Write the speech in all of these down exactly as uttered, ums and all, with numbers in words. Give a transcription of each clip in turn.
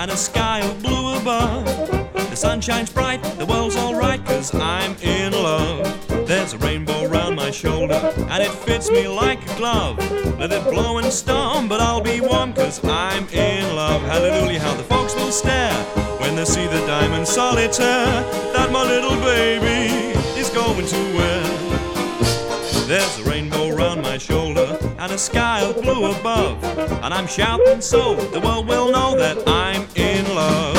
and a sky of blue above. The sun shines bright, the world's alright, 'cause I'm in love. There's a rainbow round my shoulder, and it fits me like a glove. Let it blow and storm, but I'll be warm, 'cause I'm in love. Hallelujah, how the folks will stare when they see the diamond solitaire that my little baby is going to wear. There's a rainbow round my shoulder and a sky of blue above, and I'm shouting so the world will know that I'm in love.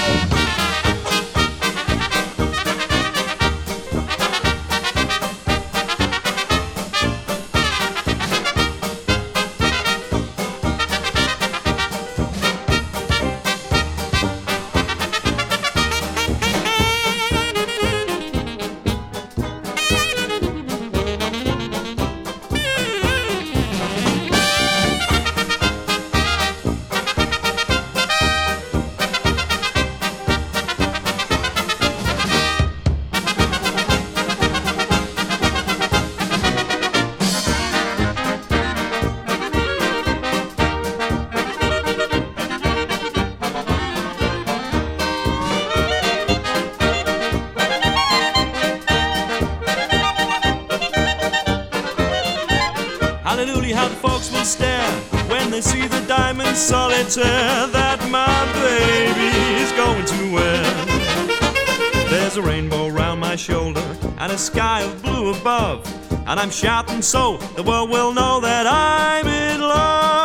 Hallelujah, how the folks will stare when they see the diamond solitaire that my baby is going to wear. There's a rainbow round my shoulder and a sky of blue above, and I'm shouting so the world will know that I'm in love.